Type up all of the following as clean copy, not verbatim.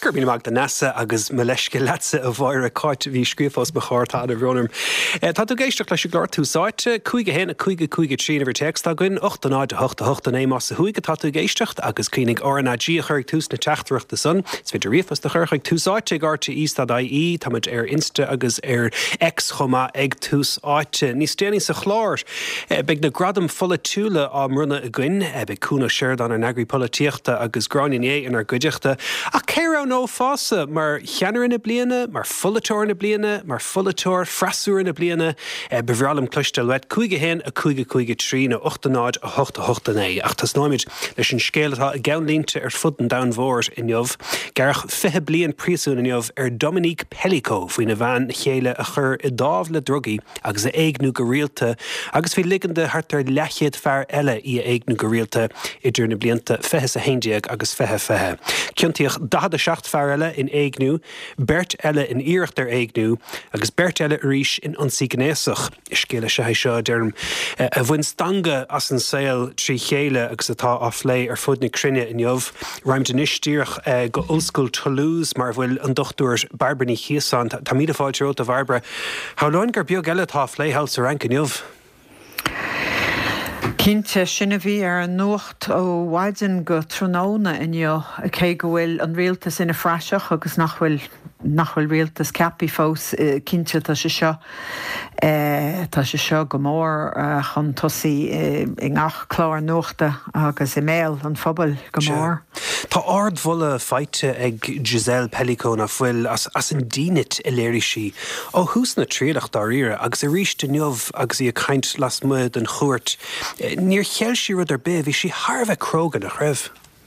Gur mí mag den nasa agus me leisce letse a bhaire cáit bhí scríomfos bechártá a bhrónarm. Tá tú géisteach leis glár túsáite, chuige héna chuige trína bhar text a gin 8 más a chuige tá tú géisteach agus cínig orna dí chuir tús na teachtarach de sun. Is viidir riomfas de chuirchaig túsáite gáte ístad.ie táid Insta agus ex chuma ag tús áite. Níos déanaí sa chlár. Beg na gradam fola túla á mruna a gin, beg cúna séir an ar nagri políochta agus gráiné in ar goideachta. A céir nó fása mar cheanar ina bliana, mar folatóir na bliana, mar folatóir frasúir na bliana, bhrealam cloiste leid chuige hen a chuige trí na 8 a 8 ach tas náimid leis an scéalatá a gceanlínte ar fud an damhór in jobh. Garach 5 blian príosún in jobh ar Dominique Pellico faoin na bhean chéile a chur i dámh le drogaí agus a éagnú go rialta agus bhí ligande hartar lechiad fear eile í éagnú go rialta idir na blianta 21 agus 20. Cinntíoch 16 fear eile in éagnú, bert eile in iirecht ar éagnú agus bert eile ríis in ansígnéasach. Scéile se seo derm a bhain stanga as an saoil trí chéile agus atá á phlé ar fud na crinne in jobh. Raim den istíoch go Ulscoil Toulouse mar bhfuil an dochtúir Barbaní Chiasan tá míad a fáilte óta bharbre. Háláin gur beag eile tá phléhall sa rank in jobh? Cínte sinna bhí ar an nuacht ó Waidin go tróna in jo a cé go bhfuil an rialtas ina freiseach agus nach bhfuil rialtas ceapí fós cínte tá sé seo go mór chun tosaí i ngach chlár nuachta agus i méil an phobal go mór. Tá ardmhola feite ag Giselle Pellico na bhfuil as an dínit i léirí si ó hús na tríadach dá riire agus a ríis den jobh agus í a caint las muid an chuirt. Níor cheall si rud ar bith, bhí si tharbheith crógan a chreibh.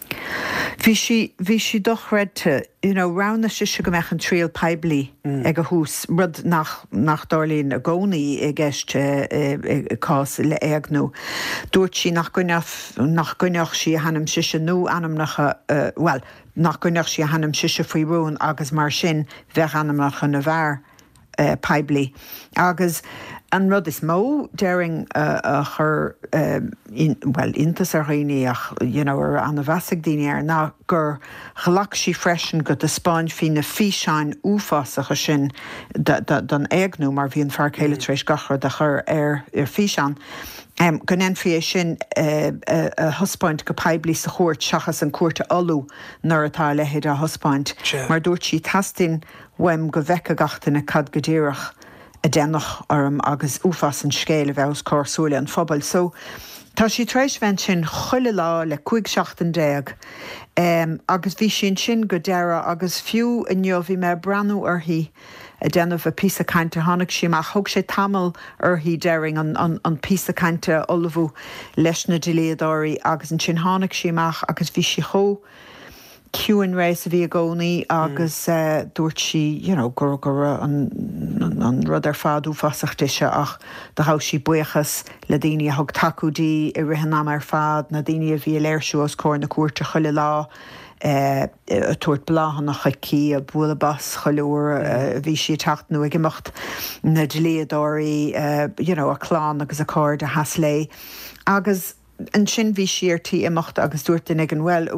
Bhí si dochreidte, rana si go meach an tríal peblií ag a hús rud nach dálíonn a gcónaí i gceiste cás le éagnú. Dúirt si nach gcuineach si a hanam siise nó anamnacha, nach gcuineach si a hanam siise faoi rún agus mar sin bheith anamnacha na bhar peblií. Agus an rud is mó dearing a chur intas ar réíach ar an bheasag daine ar ná gur chalach si freisin go de Spáin fi na físeáin úfásacha sin don éagnú mar bhí an fear céile trééis gachar de chur ar físeán. Gan enfri sin a huspaint go peblií sa chóirt seachas an cuairte olú nuair atá lehéad a huspaint. Mar dúirt si tastin weim go bheice gachtain na cad go ddíireach a dénach orm agus úfas an scéile bheiths córsúla an phobal. So tá si tréis bhain sin chuile lá le 17 agus bhí sin go deire agus fiú inniu bhí me breanú orthaí a déanamh a písa cainte tháinig si mar thug sé tamil orthaí dearing an písa cainte olbhú leis na diléadáirí agus an sin tháinig siach agus bhí si cho ciúin rééis a bhí a gcónaí agus dúirt si gur an rud ar fadú fasachtaise ach de há si buchas le daoine a thug takeúdaí i rihanam ar fad na daoine a bhí léirsú os cóir na cuairte chuile lá a tuairt bláhan nach chaí a bula bas choúir bhí si tachtnú ag imeacht na diléadáirí a chláán agus a cóir de has lé. Agus an sin bhí siartí imeacht agus dúirt in ag an bhfuil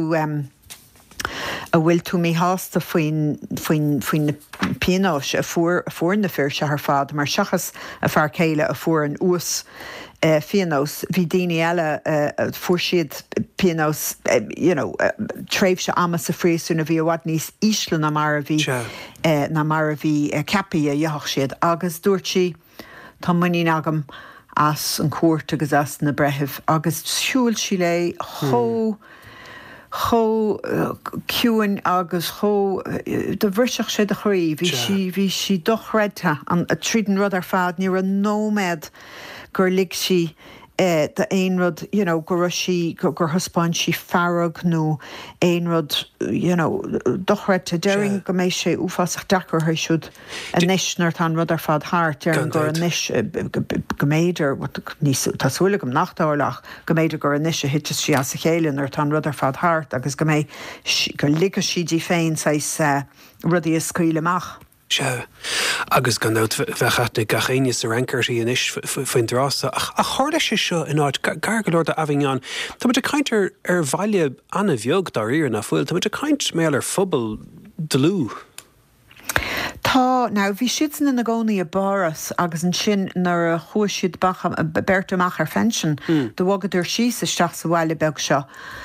bhfuil tú mí hásta faoin na pianáis a fuair na fear se ar fad mar seachas a fear céile a fuair an ús pianós bhí daoine eile fuair siad pianós tréimh se amas a phríosúna bhí bhhad níos ísle na mar a bhí cepaí a dheoch siad agus dúirt si tá muí agam as an cuairt agus as na brethimh agus siúil si le cho ciúin agus cho de bhriseach sé de choí bhí si dochreidte an a tríden rud ar fad ní a nóméad gur lig si de éon rud gur thuspáin si farrag nó éon rud dochreidte dearing go mééis sé úfasach dechar thu siúd a nisnar an rud ar fad thart dearing gur nis go méidir tásúla gom nachtáirlach go méidir gur níos a hitte si as a chéilean ar tan rud ar fad thart agus go lig si dí féin sais rudí is scaoileach. Se agus gan bheitchatna gachéine sa rancairtaí inis faoin drása a cháda sé seo in áid gargalóir a Avignon. Tá muid a caintear ar bhaile anna bheog dá riar na fuil, Tá muid a caint mé ar fphobal delú. Tá ná bhí siad na gcónaí a baras agus an sin nar a chuisiad bertamach ar fensin do bhagadidir síos isteach sa bhile beg seo.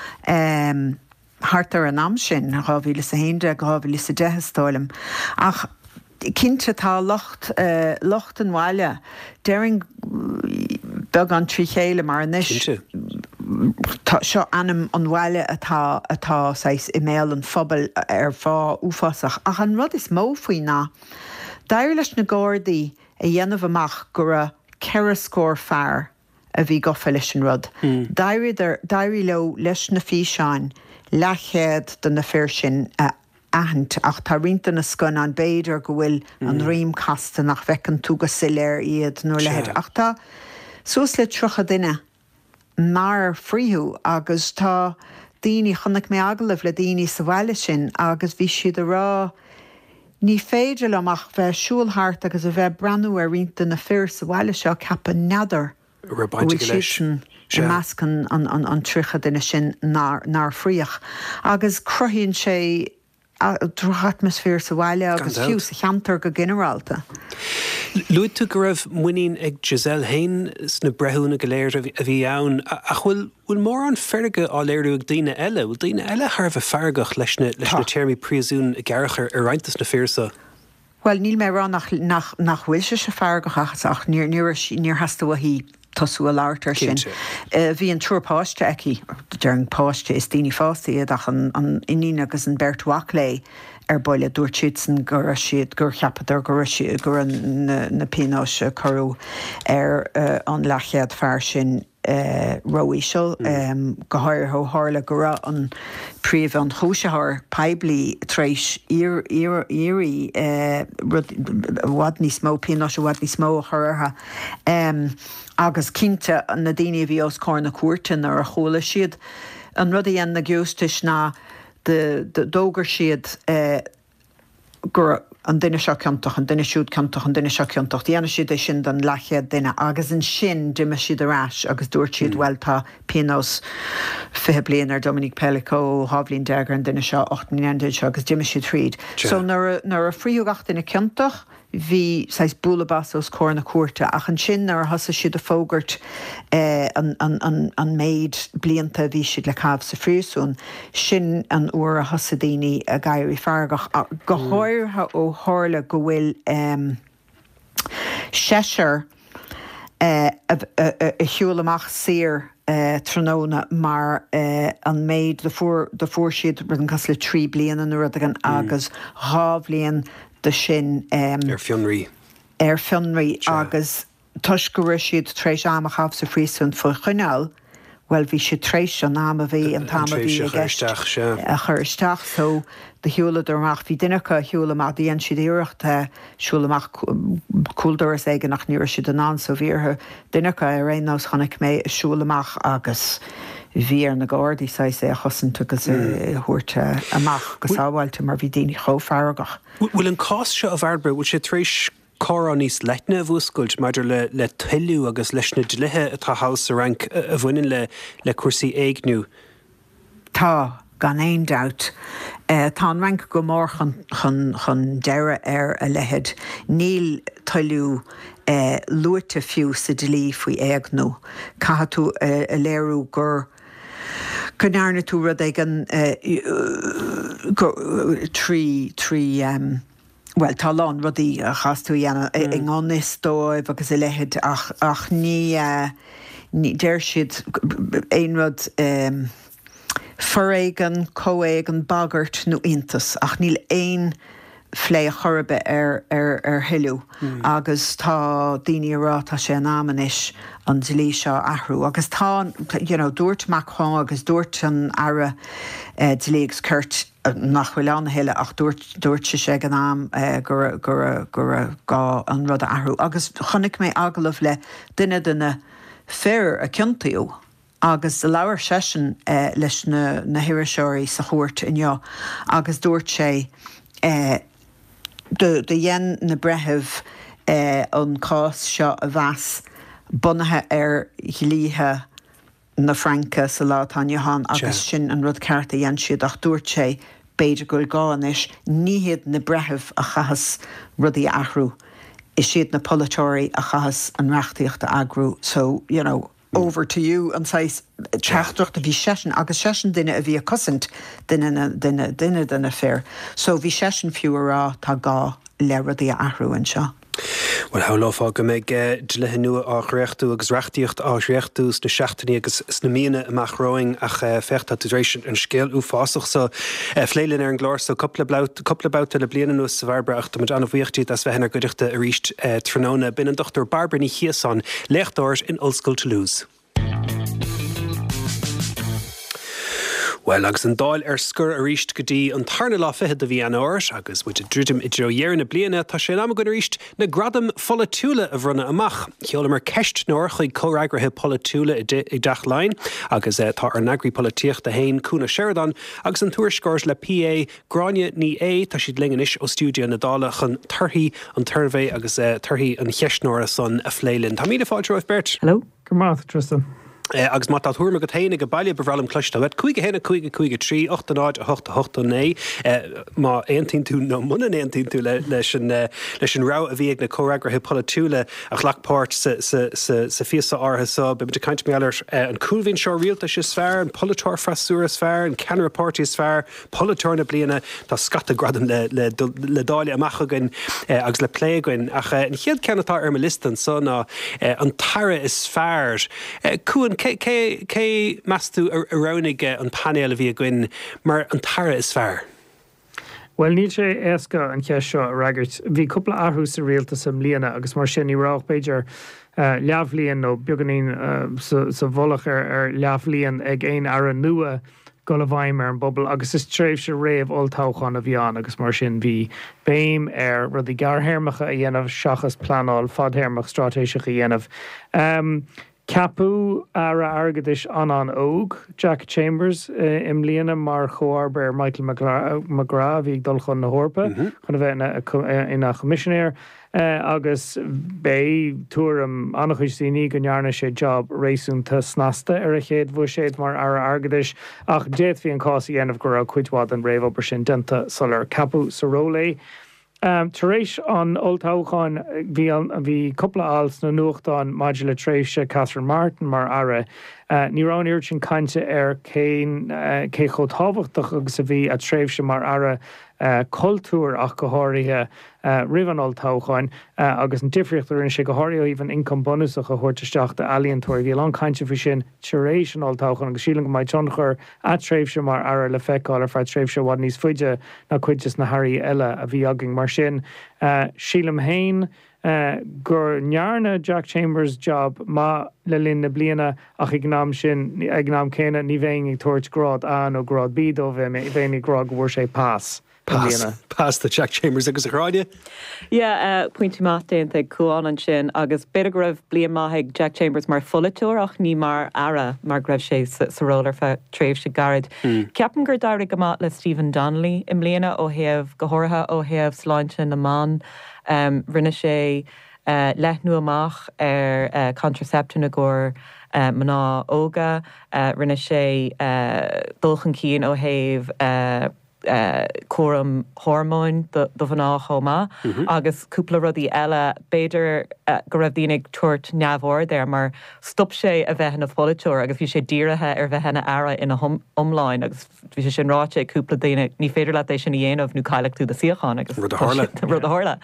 Hartar an am sin a gábhíle sa héinde a gábhíle sa dehastáilm. Ach cinnte tá locht an bhile dearing beg an trí chéile mar anis seo anam an bhile atá sais email an phobal ar fá úfasach. Ach an rud is mó faoi ná. Dair leis na gádaí a dhéanamh amach gur a ceithre scór fearr a bhí gofa leis an rud. Dairí le leis na físeáin lechéad den na fear sin ahant ach tá rianta na scon an béidir go bhfuil an rím casta nach bhecin tú go siléir iad nó lehéad. Ach tá suas le trocha duine mar fríú agus tá daoine chunaic mé agalah le daoine sa bhile sin agus bhí siad a rá ní féidir amach bheith siúlthart agus a bheith breanú ar rianta na fear sa bhile seo cappa neadar. Meascan an tricha duine sin nar fríoch. Agus cruthíonn sé droch atmosfér sa bhile agus fiú sa cheantar go generalta. Luid tú go raibh muín ag Giselle Hain sna brethúna go léir a bhí ann a bhfuil mór an ferige á léirú ag daoine eile, bhfuil daoine eile tharbh feargach leis na téirmí príosún a gcearachar ar reintas na fearsa. Well, níl mé rá nach bhfuil se feargach ach níor hasasta bhí tosú a láirtar sin. Bhí an túrpáiste aici, dearing páiste is daoine fásaí ach an iní agus an berthaach lé ar boile dúirt siad san gur siad gur cheapadar gur na pínáise choú ar an lechead fearr sin roí seo go háir ó hála go raibh an príomh an chúisethir peblií tréis írí bhhad níos mó pínáise bhhad níos mó chuirtha agus cinnte na daoine bhí os cór na cuairtain ar a chola siad an rud a dhéann na gceústais ná de dógur siad gur an duine seo ceantach, an duine siúd ceantach, an duine seo ceantach. Dhéana siad é sin den lechead duine agus an sin duime siad arás agus dúirt siad bhfuiltá pianos 5 bliain ar Dominic Pellico, Hábhlín Deagar an duine seo 8 seo agus duime siad tríd. So nar a phríúgach duine ceantach hí sais búlabas os cór na cuairte ach an sin ar hasa siad a fógart an méid blianta bhí siad le cabh sa phríosún sin an uair a hasa daoine a gaiirí feargach go háirtha ó hála go bhfuil séisir a thiúlamach sir tróna mar an méid de fuór siad rud an cos le 3 bliain an rud agus Hábhlíon de sin ar fionraí agus tuis go raibh siad tréis amach cabh sa phríosún fa chuineáil, well bhí siad tréis an am a bhí an tam a bhí a chuiristeach so de hiúladúach bhí duinecha hiúlamach dhéon siad iireachta siúlamach cúldoras éige nach níir siad an an so bhíortha duinecha a réonás chonig mé siúlamach agus bhí ar na gádaí sa sé a chosann tugus thuirte amach go sábhailte mar bhí daoine chomhhargach. Bhfuil an cás seo a bharbe bhfuil sé tréis chorán níos leitne a bhúscailt maidir le tuilú agus leis na dlithe atá hás a rank a bhaineann le cuasaí éignú. Tá gan éon doubt. Tá an rank go mór chun deire ar a lehead. Níl tuilú luirte fiú sa dlí faoi éagnú. Caithe tú a léirú gur Cynarna tú rud ag an trí well, tá lán rudí a chasú dhéana ag anis dóibh agus i lehead ach ní déir siad éon rud foréigen, cóéigen, bagart nó intas ach níl éon phlé chorbe ar hiú agus tá daoine arátá sé an amanis an dlí seo ahrú agus tá dúirt Macron agus dúirt an ara dlígus curt nach bhfuil an heile ach dúirt sé an am gur gá an rud a ahrú agus chonig mé agalah le duine fér a cinntaíú agus de leabhar sesin leis na hiiriseoirí sa chuairt inneo agus dúirt sé de dhéan na bretheh an cás seo a bheas bunathe chilíthe na Franca sa lá Johan agus sin an rud cearta dhéan siad ach dúirt sé beidir go gáis níhiad na bretheh a chahas rudí ahrú. Is siad na polytóirí a chahas an reachtaíocht a agrú. So, over to you an sais teachtracht a bhí sesin agus sesin duine a bhí a cosint duine fér. So bhí sesin fiú rá tá gá le rudí a ahrú an seo. Well, how lofa go méid de nua á réchtú agus reachtíocht á réchtús na seachtaí agus na mína amach roing ach fechtta tudréisisin an scéal ú fásach so fléilin an glár so couple bouta le bliana nuas sa bharbracht mit an bhuiochttí as bheitna goireachta a ríist tróna bin an Dr. Barbara ní Chiasan leachtáir in Ollscoil Toulouse. Well, agus an dáil scur a ríist go dtí an tarna lá fithe a bhí an áir agus bud a ddruidim i dhéar na bliana tá sé am go ríist na gradam folatúla a bhrunna amach. Cheola mar ceist nóir chuig córágrathe polatúla i dach lein agus tá ar nagri políocht a hain cúna Sheridan agus an tuairscóir le PA Gráine ní é tá siad linganis ó stúdio na dála chun tarthaí an turvé agus tarthaí an cheistnóir san a phléilinn. Tá míle fáil troibh Bert. Hello. Good morning, Tristan. Agus má thuúrma go taine go bailile bhrálam cluiste bheith chuige héna chuige trí 8 má aontín tú nó muna aontín tú leis an rá a bhíag na córágrathe polatúla a chhlachpáirt sa fiasa ártha be caiint méallir an cúlhín seo rialta is fearr an polytóir freisúra is fearr an ceanrapáirtí is fearr polytóir na bliana tá scata gradam le dáile amachchagan agus le pléagain ach an chiad ceannatá ar listan so ná an tara is fearr cúan cé measú aránig an panel a bhí a gcuin mar an tara is fearr. Well, ní sé éasca an ceis seo a ragart. Bhí cúpla athú sa rialta sa mbliana agus mar sin ní rách beidir leabhlíonn nó beganín sa bholach ar leabhlíonn ag éon ara nua go le bhaim ar an bobbal agus is tréimh se réamh oltáchan a bhíán agus mar sin bhí béim ar rudí garthéirmeacha a dhéanamh seachas planáil fadhéirmeach stratéiseach a dhéanamh. Capú ara agadis an óg, Jack Chambers im líana mar choarber Michael McGrath hí dul chun na hórpa chun bheith ina commissionéir agus bé túram annachhuiíní go nearna sé job réúnta snasta ar a chéad bhu séad mar ara agadis ach déad hí an cásaí dhéanamh go ra chuidhád an réomh obair sin denta solar capú sa rólé. Taréis an oltáchan bhí coppla als na nuachtáin Modula Tréise Catherine Martin mar ara ní rán iirt sin cainte ar cé chó tábhachtach agus a bhí a tréimhse mar ara cultúr ach go háirithe rihan oltácháin agus an difriochttar in sé go háirí even income bonusach a thuirteisteach de alíontóir bhí an cainte fi sin taréis an oltáchan agus sílan go maid tionchar a tréimhse mar ara le feicáil ar feid tréimhse bhd níos fuide na chuideas na hairí eile a bhí agin mar sin sílam hain gur nearna Jack Chambers job má le linn na bliana ach ag gnám sin ag gnám céine ní bhéing ag tuairt grád an ó grád bíd ó bheith bhéing grád go bhfuair sé pás. Pass the Jack Chambers agus a ráide? Yeah, pointí mátainta cuaán an sin agus beidir go raibh blian maithaigh Jack Chambers mar folatóir ach ní mar ara mar raibh sé sa rólar fe tréimh se garad. Ceapan gur dairigh go mát le Stephen Donnelly im mbliana ó thaobh go háirithe ó thaobh sláinte na man rinne sé lethnú amach ar contraception a gur maná óga rinne sé dulchan cín ó thaobh cuam hormóin do bhaná chomá agus cúpla rudí eile beidir go raibh daoine tuairt neamhór there mar stop sé a bheith na folatóir agus bhí sé díirithe ar bheithna ara ina omláin agus bhí sé sin ráte cúpla daoine ní féidir le é sin dhéanamh nó caiileach tú de siocháin agus rud a hála.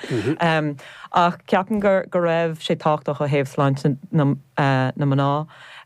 Ach ceapan gur raibh sé táchtach a thaobh sláinte na maná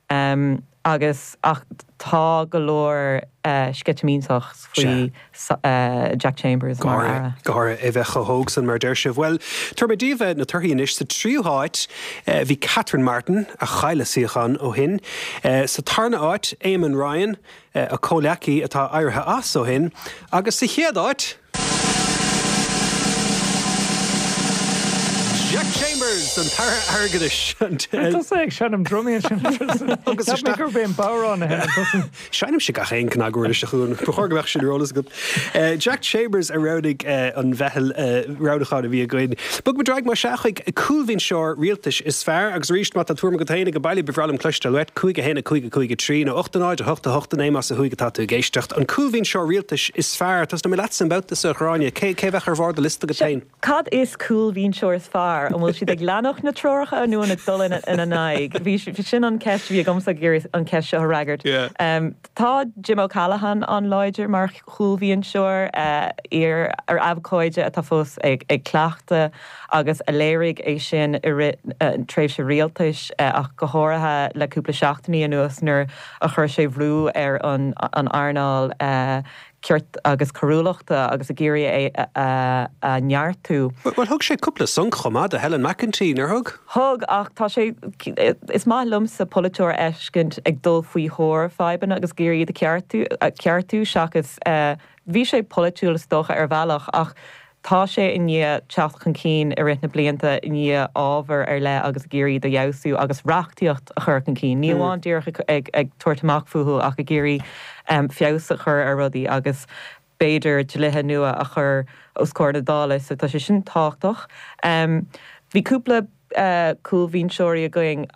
agus ach tá go leor sketamínach faoi Jack Chambers Gar é bheith chothóg san mar deir sibh. Well, tuairdíomh na tuirthaíonis sa tríúháit bhí Catherine Martin a chaile siochan ó hin sa tarna áit Eamon Ryan a cóleací atá áirithe as ó hin agus sa chéadáit Jack Chambers san tar agadis. Tá ag seanam drumí sin gur ben bárán a hen. Seinim se gach ein cnagúir se chuún chuágah sin rólas go. Jack Chambers a rodig an bhehel rádaáda bhí a goin. Bug me draig mar seachaig coolhín seo rialtas is fearr agus ríist mat a túrma go taine go bailí befrálam cluiste leit chuige héna chuige trí na 8 8 as a chuige tatú géistecht. An coolhín seo rialtas is fearr, tas na mé lesan bouta sa chráine, cé bheith ar bhar de lista go tain. Cad is coolhín seo is fearr, an bhfuil si ag leanach na trocha a nuan na dulin in a naig. Bhí sin an ceist bhí gomsa géir an ceist seo raggart. Tá Jim O'Callaghan an Leidir mar coolhín seoir ar abhcóide a tá fós ag cleachta agus a léirigh é sin tréimh se rialtais ach go háirithe leúpla seachtaí anuas nuair a chuir sé bhrú ar an airnáil ceart agus choúlaachta agus a géirí é neartú. Well thug sé cúpla son chomad a Helen McEntee nar thug? Thug ach tá sé is má lum sa polyúir eiscint ag dul faoi thóir feiban agus géirí de ceartú seachas bhí sé polyúlas dócha ar bhealach ach tá sé in ní teachchan cín a rina blianta in ní ábhar ar le agus géirí do jausú agus reachtaíocht a churcan cín. Ní bháin dúrcha ag tuairtamach fuú ach a géirí fiása chur ar rudaí agus béidir de lethe nua a chur ó scóir na dála so tá sé sin táchtach. Bhí cúpla coolhín seoirí a going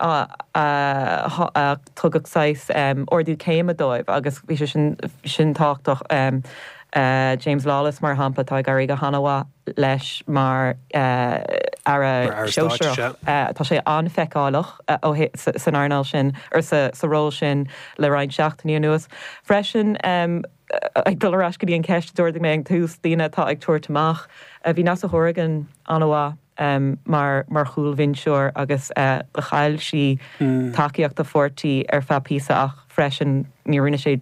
tugad 6 ordú céim a dóibh agus bhí sin táchtach James Lawless mar hampa tá garí go hanahá leis mar ara seoir tá sé an feicáilech ó san airnáil sin ar sa ról sin le raid seachtaí nuas. Freisin ag dulrás go dtíon ceist dúirda mé an túús tíine tá ag tuairtamach a bhí nás a thugan anhá mar chúlhín seoir agus go chail si takeíocht a fortí ar fe písa ach freisin ní rinne sé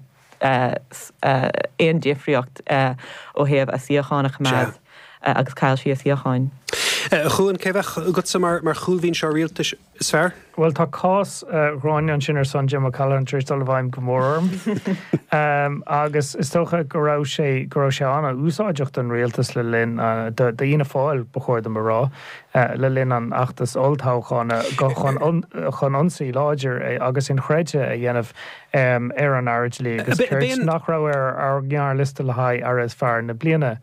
éon difriocht ó héamh a síocháinach mead agus cail si a síocháin. Chuan céheh go sa mar chúlhín seo rialtas is fearr? Well tá cás ráin an sin ar san Jim O'Callaghan trístal bhaim go mórm. Agus is tócha go raibh sé anna úsáideocht an rialtas le linn de dhéana fáil bechóir do marrá le linn an achtas oltáchána chun ansaí láidir agus in chréide a dhéanamh ar an airdlí agus nach rah ar ghear lista le haid ar is fearr na bliana.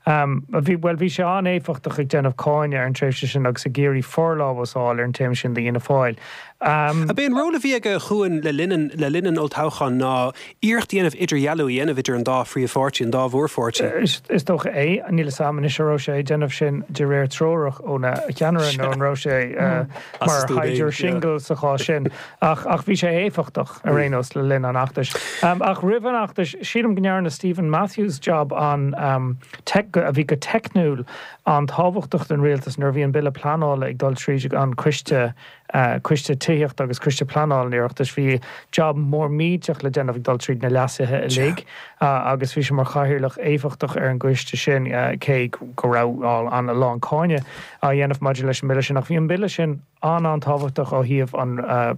Bhí sé an éfachtach ag déanamh cáine ar an tréimhse sin agus a géirí forlábhasáil ar an téim sin de dhéana fáil. A bíon róla bhí go chuan le linen oltáchan ná íochttaíanamh idir jealú dhéanamh idir an dá frí fáirtí an dá bhórfáirtí. Is tócha é an níla saman is ró sé déanamh sin de réir tróireach óna ceanaran nó an ró sé mar haidir single sa chá sin ach bhí sé éfachtach a rénos le lin an achtas. Ach rih an achtas siadm gnear na Stephen Matthews job an a bhí go technúil an tábhachtach den rialtas nar bhí an bille planála ag dul tríide an cuiste tíocht agus cuiste planáil níochttas bhí job mór míteach le déanamh dul tríd na leasathe lig agus bhí sem mar chahirirlach éfachtach ar an gcuiste sin cé go raibh an a lán cáine a dhéanamh maidir leis mille sin nach bhí an bille sin an tábhachtach ó híomh an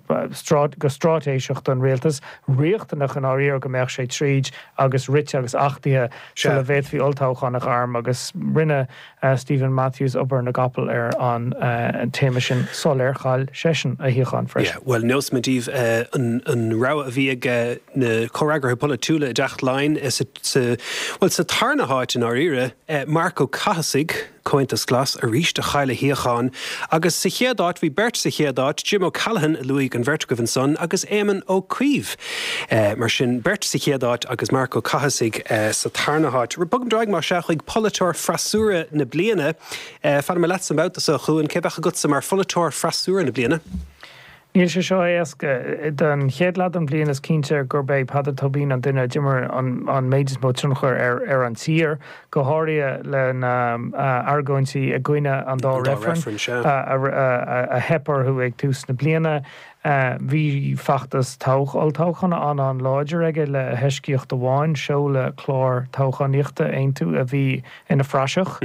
go strátéiseocht an rialtas riochtanach an áíar go meach sé tríd agus rite agus achtaithe se le bhéad hí oltáchanach arm agus rinne Stephen Matthews obair na gapal ar an téime sin soléirchail sesin a hiochan freis. Well nos medíh an rá a bhí na choragar pola túla a decht lein sa tarnaáit in áíre Marco Cahasig cointas glas a ríist a chaile hiochan agus sa chéadáit bhí bert sa chéadáit Jim O'Callaghan luigh an Vertigovan son agus Éamonn Ó Cuív mar sin bert sa chéadáit agus Marco Cahasig sa tarnaáit. Bugam draig mar seachaig polytóir frasúra na bliana fan me let an bouta sa chuúin cébecha gut sa mar polytóir frasúra na bliana. Níl sé seo éasca den chéadlad an blianas cínte gur bé pad tobín an duine dimmer an méidir mó tunchar ar an tír go háirí le argóintí a gcuine an dá referan a hepar thu ag tús na bliana Bhí fachtas táchanna an láidir aige le heiscíocht do bháin seo le chlár táchaníochta aontu a bhí ina phráiseach.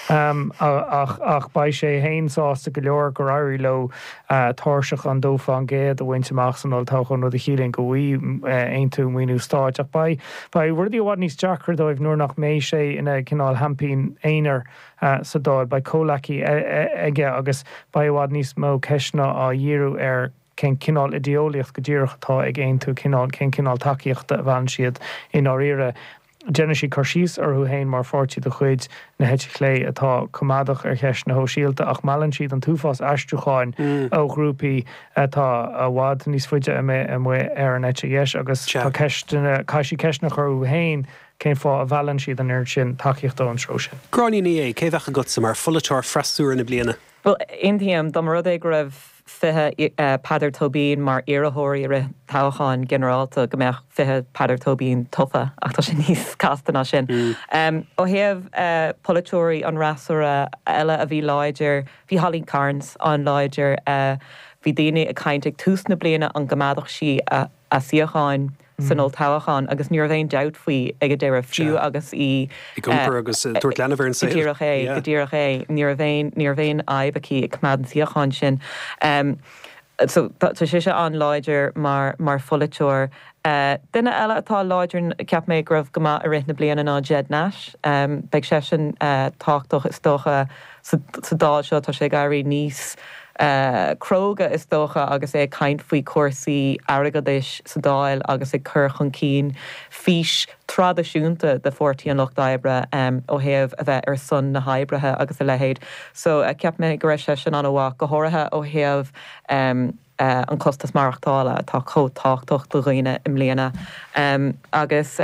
Ach ba sé héonsásta go leor go rairí le táirseach an dófa an géad a bhaintteach san táchan nó a chiíonn go bhí aontu muoinú stáit. Ach ba ruirí bhád níos deachar dóibh nuair nach mé sé ina cinál hampín éonar sa dáil ba cólaí aige agus ba bhád níos mó ceisna á dhéarú ar cén cinál ideolaíocht go ddíireachtá ag aontu cén cinál takeíochta a bhain siad in áíire. Dénne sí chusíos arthú héin mar fórtí do chuid na heite chlé atá cumadach ar cheis na hóisialta ach meann siad an túfás eistruúcháin ó grúpaí atá a bhád níos fuide mu ar an éite dhéis agus caiisi ceisna churú héin cén fá a bheallann siad an air sin takeíochtá an sró sin. Gráí é cé bhecha go mar fullateir freistúir na bliana. Well, intíam dá mar rud é go raibh fithe Padar Tobín mar iarthóirí ri tácháin generalta go mbeadh fithe Padar Tobín tofa ach tá sin níos castanna sin. Ó thaobh polytóirí an rasúra eile a bhí láidir, bhí Holly Carnes an láidir, bhí daine a cainteag tús na bliana an gomadach si a siocháin san ó táchan agus níor bhéon deut faoi ag déir fiú agus I gcumpar agus tuairt lenahar an saoil. Díoch é níor bhéon aibací ag cumad an siocháin sin. So tá sé se an láidir mar fullateoir. Duine eile atá láidir ceap méid gribh go a rith na bliana ná Jed Nash. Beidh sé sin táchtach is dócha sa dáil seo tá sé gairí níos Cróga is dócha agus é caint faoi cuasaí agadis sa dáil agus é curchan cín fís tradiisiúnta de 40 an Loch d'Oibre ó thaobh a bheith ar son na haibrethe agus a lehéid. So ceap mé go raibh sé sin an bhá go háirithe ó thaobh an costas marachtála tá cótáchtach do roiine im léana. Agus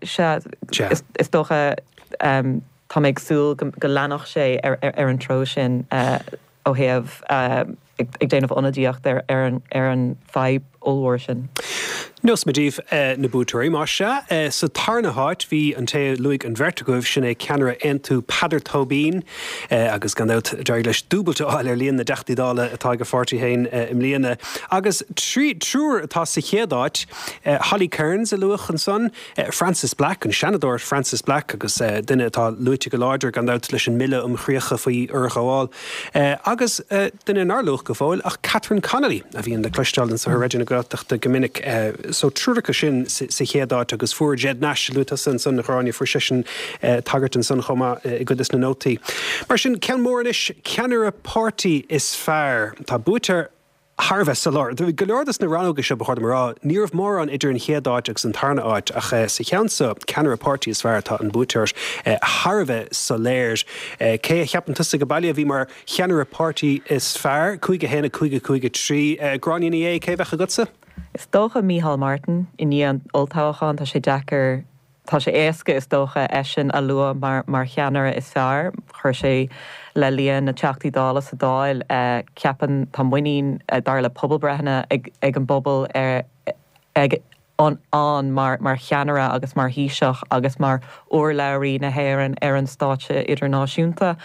is dócha tá méid súil go leanach sé ar an tro sin ó thaobh ag déanamh onadíocht ar an feib óhhair sin. Nus medíh na bútóirí mar se sa tarna háit hí an té luigh an vertigóibh sin é ceanara entú Padar Tobín agus gandát deir leis dúbalta áil ar líon na deachtadála atá go fortí hain im líana. Agus trúr atá sa chéadáit Holly Cairns a luach an son, Francis Black an Shanador Francis Black agus duine atá luite go láidir gandát leis an mille chríocha faoi urchaáil. Agus duine an arluach go fáil ach Catherine Connolly a bhí an de cluisteáil sa Regina Gráteachta Gomininic so trúracha sin sa chéadáit agus fuair Jed Nash luúta san na chráinne fuair sin tagart an san chuma I godas na nótaí. Mar sin cean móris ceanara pártaí is fearr tá bútar Harvest sa lár. Go leordas na ranóga se bechard marrá, níorh mór an idir an chéadáit agus an tarna áit ach sa cheansa ceanara pártaí is fearr tá an bútar Harvest sa léir. Cé a cheapan tusa go bailí a bhí mar cheanara pártaí is fearr, chuige héna chuige trí gráinne é cé bhecha gutsa? Is dócha Mícheál Martin I ní an oltáchan tá sé dechar tá sé éasca is dócha eisin a lua mar cheanara is fearr chuir sé le líon na teachtaí sa dáil ceapan tá muoín dar le pobl brethna ag an bobbal ag an mar cheanara agus mar híiseach agus mar uorlairí na héireann ar an stáitse idirnáisiúnta.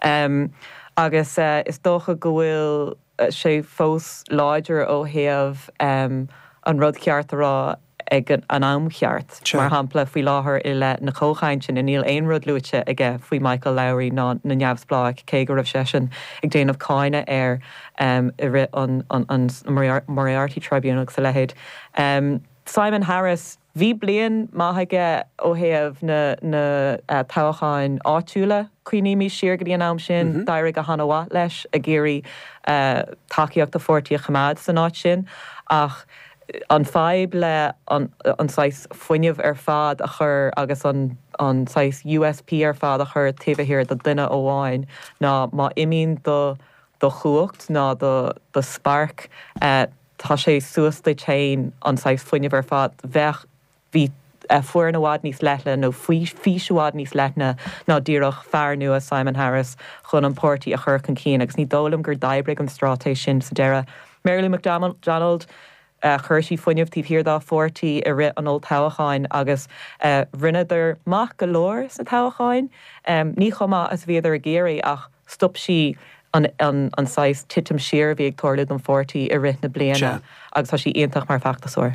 Agus is dócha go bhfuil sé fós láidir ó thaobh an rud ceart rá ag an amcheart. Mar hampla faoi láthair I le na chóchaint sin níl aon rud luite aige faoi Michael Lowry ná na neamhsplách cé go raibh sé sin ag déanamh cáine ar I ri an Moriarty Tribunal sa lehéid. Simon Harris bhí blian maithaige ó thaobh na tácháin áitiúla cuioine siar go dtí an am sin dairigh a hanahá leis a géirí takeíocht a 40 chamad san áit sin ach an feib le an sais foiineh ar fad a chur agus an sais USP ar fad a chur taobhhir do duine óháin ná má imín do chuacht ná do spark tá sé suasta chain an sais foiineh ar fad bheith hí fuair na bhád níos leithne nó físúád níos leithne ná díreach fearr nua Simon Harris chun an pórtaí a chur chun cín agus ní dólam gur daibrig an strátéis sin sa deire. Marilyn McDonald chuirsí foiineh tíobh dá 40 I ri an old tácháin agus rineidir mac go leor sa tácháin ní chomá as bhíidir a géirí ach stop sí an sais titim siar bhí ag torlid an 40 i rith na bliana agus tá sí iontach mar feachtasúir.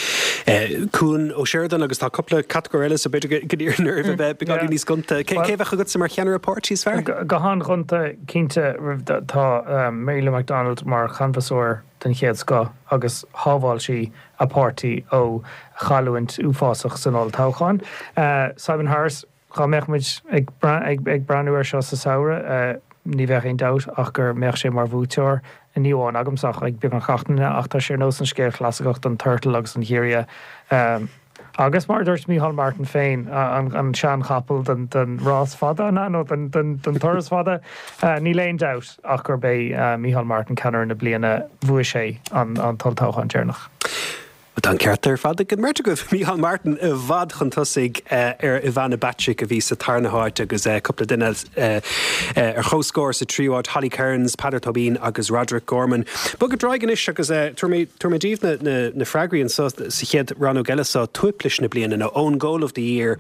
Cún ó Sheridan agus tá coppla categóile a beidir goíar nerv bheith beáí níos gunta. Céhhecha go mar cheanar apáirtí fear? Gohan chunta cínte tá Mary McDonald mar chanfasúir den chéad sco agus hábháil si apáirtí ó chaúint úfásach san áil táchaáin. Simon Harris cha meachmuid ag breanúir seo sa saora ní bheith on dat ach gur meach sé mar bhúteir in níháin agamsach ag beag an chatainine ach tá sé nó an scéir chlasagacht an turtle agus an chéiria. Agus mar dúirt Micheál Martin féin an sean chapel den rás fada nó den toras fada ní léon dat ach gur bé Micheál Martin ceanar na bliana bhua sé an toltácha an tearnach. Dan ceartar fada go merte goh Micheál Martin a bhd chun tosaigh ar Ivana Bacik a bhí sa tarnaáid agus coppla duine ar chóscóir sa tríáid Holly Cairns, Peadar Tobin agus Roderick Gorman. Bug a dráigan is agus tuairméidíomh na freigraíonn sa chéad Rano Gelasa tuiplis na bliana na own goal of the year.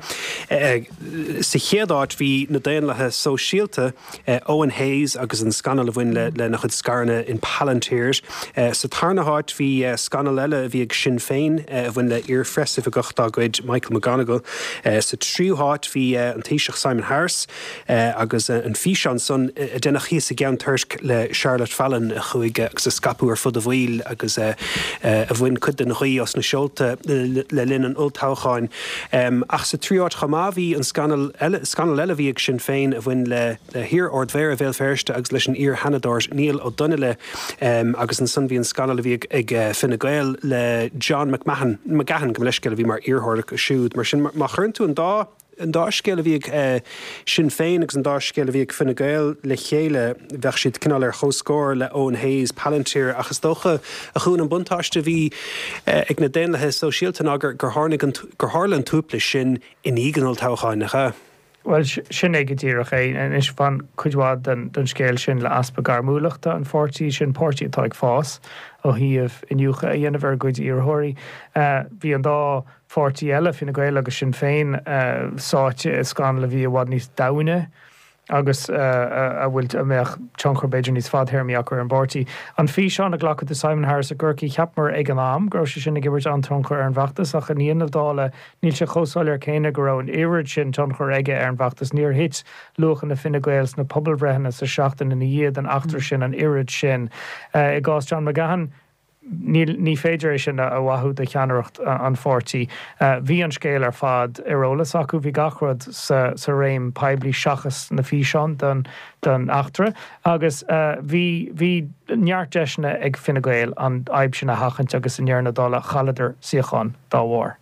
Sa chéadáid bhí na déanlathe so síalta Owen Hayes agus an scanal a bhain le nach chud scarna in Palantirs. Sa tarnaáid bhí scanal eile a bhí ag sin féin bhain le ar freisih a gochtáid Michael McGonigal. Sa tríúháit bhí an taoiseach Simon Harris agus an físeán son dénach chios a gceann tuirc le Charlotte Fallon a chuig agus a scapú ar fud a bhil agus a bhain chud an chuí os na seolta le linn an ultáchaáin. Ach sa tríáit chamá bhí an scanal eile bhí ag sin féin a bhain le hir ordmhéir a bhéil ferste agus leis an ír Hanadáir Níl ó Dunnile agus an son bhí an scanal a bhí ag Fine Gael le John McGahan go leisceile bhí mar iarthirach a siúd mar sin má churn tú an dáscéile bhí sin féin agus an dáscéile bhí Fine Gael le chéile bheith siad cinál ar chóscóir le Owen Hayes, Palantir agus dócha a chuún an buntáiste bhí ag na déanlathe so síalta agur gur hálan túpla sin in íganol táchaáinnacha. Well sin ag ddíireach an is fan chuidhád den scéil sin le aspa garmúlaachta an 40 sin pórtí atá ag fás ó híomh inniucha a dhéanamh goid iarthirí. Bhí an dá 40 eile Fine Gael agus sin féin sáte scan le bhí a bhhad níos daine agus a bhfuil a meach tionchar beidir níos fadthairmíach ar an bórtaí. An fí seán a ghlacad de Simon Harris a ggurcaí cheapmar ag an am, gro sé sin na gibbert an tionchar ar an bhachtas ach a níanamh dála níl se chósáil ar céine go raibh an irid sin tionchar aige ar an bhachtas níor hit luchan na Fine Gaels na pobl brehanna sa seachtain in iad an achtar sin an irid sin. I gás John McGahan ní féidir sin a wathú de cheanaracht an 40. Bhí an scéil ar fad irólas acu bhí gachrad sa réim peblií seachas na físeán den achtra agus bhí neart deisna ag Fine Gael an aib sin a hachant agus in nearna dála chaladar siachán dá bhór.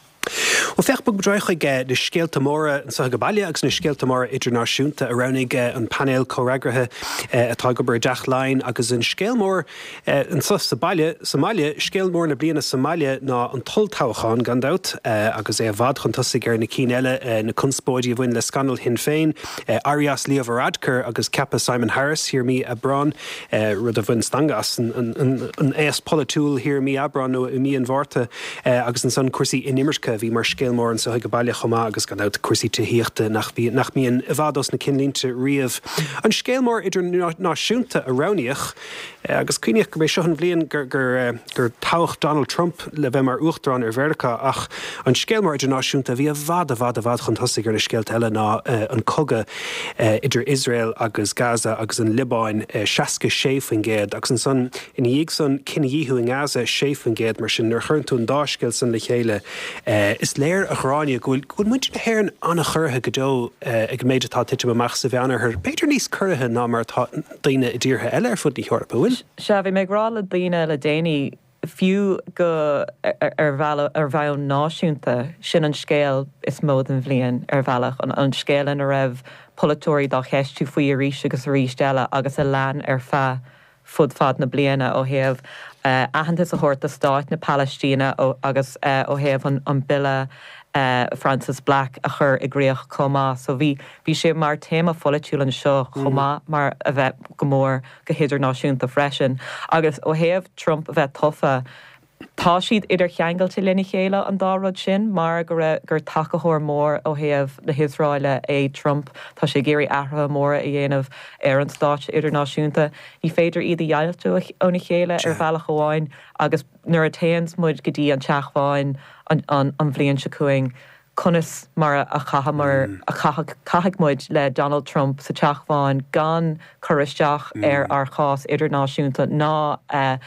Well fechbug bedroich ag de scéaltamóra an sa go bailile agus na scéaltamóra idirnáisiúnta a ranig an panel choreagrathe atá go bar deachlein agus an scéalmór an sa bailile Somália scéalmór na bliana Somália ná an toltáchaán gandát agus a bhd chun tosaigh ar na cíile na conspóidí a bhain le scanal hin féin Arias Líomh Radker agus cepa Simon Harris hir mí a brán rud a bhain stangas an éas polytúil hir mí a brán nó mí an bhharrta agus an son cuasaí inimirce bhí mar scéalmór an sa go bailile chomá agus gan out cuasaí tííochta nach mííon a bhdádos na cinlínte riamh. An scéalmór idir náisiúnta a raníoch agus cuineach go bhéh seo an bblion gur tácht Donald Trump le bheith mar uachtarrán ar bheircha ach an scéalmór idir náisiúnta bhí a bhd chun tosaigh ar na scéalt eile ná an coga idir Israel agus Gaza agus an Libáin seaca séfan géad agus an son in dhéag son cinníú in Gaza séfan géad mar sin nar chuirn an dáscéil san le chéile is léir a chráine gohfuil muinte na hhéann anna churtha go dó ag méid atá tiite amach sa bheanar ar beidir níos curtha ná mar daine i dtíortha eile ar fud í Eorpa bhfuil? Se bhí méid rá le daine le déine fiú go ar bheith náisiúnta sin an scéal is mód an bhliain ar bhealach an scéalan a raibh polytóirí dá cheistú faoi a ríis agus a ríis deile agus a lean ar feadh fud fad na bliana ó thaobh ahananta a thuirt a Stáit na Palestína agus ó thaobh an bille Francis Black a chur i gréoch comá, so bhí sé mar téma folitiúil an seo chomá mar a bheith go mór go hidirnáisiúnta freisin. Agus ó thaobh Trump a bheith tofa Tá siad idir cheangailte lena chéile an dárad sin, mar gur takeóir mór ó thaobh na Hisráile é Trump, tá sé géirí athra mór a dhéanamh ar an stáit idirnáisiúnta. Ní féidir iad dhealú óna chéile ar bhealach amháin, agus nuair a taons muid go dtí an teachmháin an bhliaon se cuaing. Conas mar a caithigh muid le Donald Trump sa teachmháin gan choristeach ar chás idirnáisiúnta ná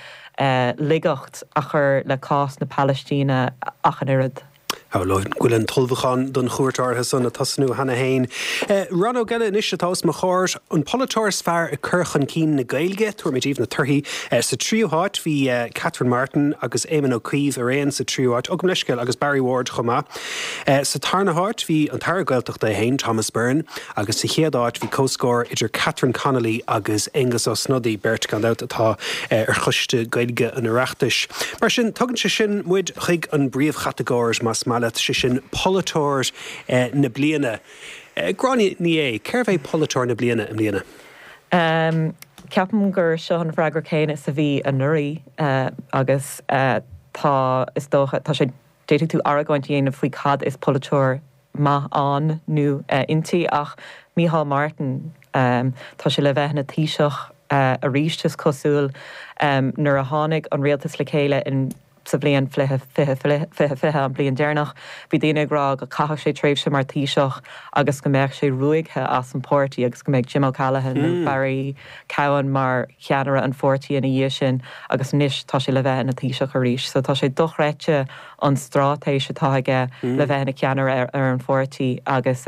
ligacht a chur le cás na Palestína ach an irid. Gwyl yn tolfachán don chwrtartha son a tasnú hana hain. Ran o gile inis atás ma chóir an polytóir sfar a curchan cín na gailge, tuair méid na turthaí sa tríoháit hí Catherine Martin agus Éamon Ó Cuív a réan sa tríoháit, ogam leisceil agus Barry Ward chumá. Sa tarnaháit hí an tar gailteachta a hain Thomas Byrne, agus sa chéadáit hí cóscóir idir Catherine Connolly agus Angus Ó Snoddy Bert Gandát atá ar chuiste gailge an oireachtais. Mar sin tugann se sin muid chuig an bríomh chategóris mas sé sin polytóir na bliana. Gráinne ní é, céir bheith polytóir na bliana am bliana? Ceapan gur seo an bhreagar céine sa bhí an nuirí agus tá sé déitú tú aragáint dhéanamh faoi cad is polytóir maith an nó intí ach Micheál Martin tá sé le bheith na tíiseach a rístas cosúil nuair a tháinig an rialtas le chéile in sa blion fithe an blion déarnach, bhí daoine grá go caithadh sé tréimh sem mar tíiseach agus go mbeadh sé ruaigthe as an pórtaí agus go mbeadh Jim O'Callaghan nó Barry Cowan mar cheanara an pórtaí ina dhé sin agus níos tá sé le bheith na tíiseach a ríis. So tá sé dochreite an strátéis se táige le bheith na cheanara ar an pórtaí agus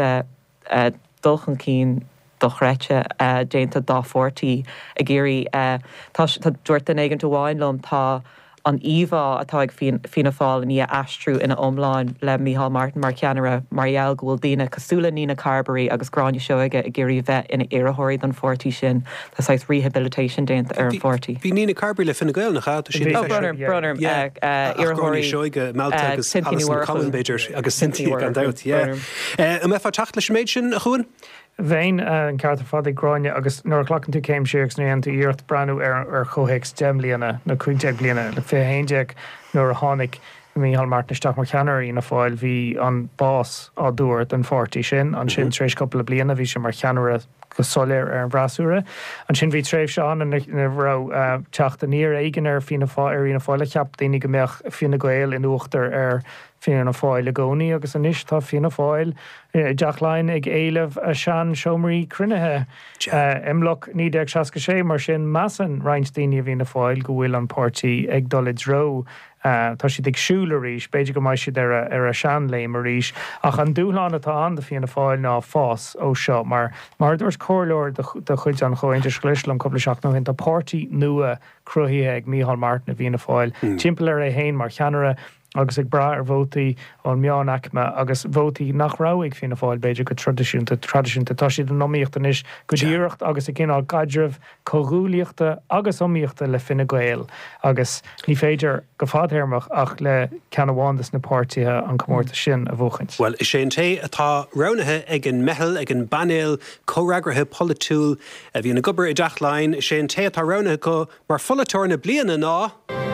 dulchan cín dochreite déanta dá pórtaí a géirí tá dúirt an éigean bháin lom tá an Eva atá ag fina fáil in í astrú ina omláin le Micheál Martin mar ceanara Marielle go bhfuil daoine cosúla Nina Carberry agus gráinne seoige a géirí bheith ina iarthóirí don fortí sin tá sais rehabilitation déanta ar an fortí. Bhí Nina Carberry le finna gail nach chaú sin Brunner iarthóirí seoige Malta agus Alison Cullenbager agus Cynthia Gandát. A me fá techt leis méid sin a chuin? Bhéin an ceartar fád gráine agus nuair clachan tú céim siúgus na ananta íirt breanú ar chohéic stem bliana na cuinte bliana le féhéideag nuair a tháinig Micheál Martin isteach mar cheanarí na fáil bhí an bás á dúirt an fortí sin an sin tréis coppla bliana bhí sin mar cheanara go soléir ar an brasúra. An sin bhí tréimh se an na bhrá teachta níor éigen ar fina fáile ceap daoine go mbeadh fina gail in uachtar ar fina na fáil a gcónaí agus an isis tá fina fáil deachláin ag éileh a sean seomraí crunethe. Imlach 1966 mar sin massan reinsteine a bhí na fáil go bhfuil an pártaí ag dul dro. Tá si ag siúla ríis, beidir go mai siad ar a sean léim a ríis, ach an dúláán atá an de fianna fáil ná fás ó seo, mar dúirs cóirleir de chuid an chointir sglislam coppla seach nó hin tá pártaí nua cruthaithe ag Micheál Martin a bhína fáil. Timpeall ar é héin mar cheanara agus ag bra ar bhótaí an meán acma agus bhótaí nach ráigh fina fáil beidir go tradiisiúnta tá siad an nóíochtta is go díirecht agus a cinál gaidirh choghúlaíochta agus omíochta le fina gail agus ní féidir go fádhéirmach ach le ceanháindas na pártaithe an commórta sin a bhuachant. Well, is sé an té atá ránathe ag an mehel ag an banéil córágrathe polytúil a bhí na gobar i deachláin, is sé an té atá ránathe go mar folatúir na bliana ná.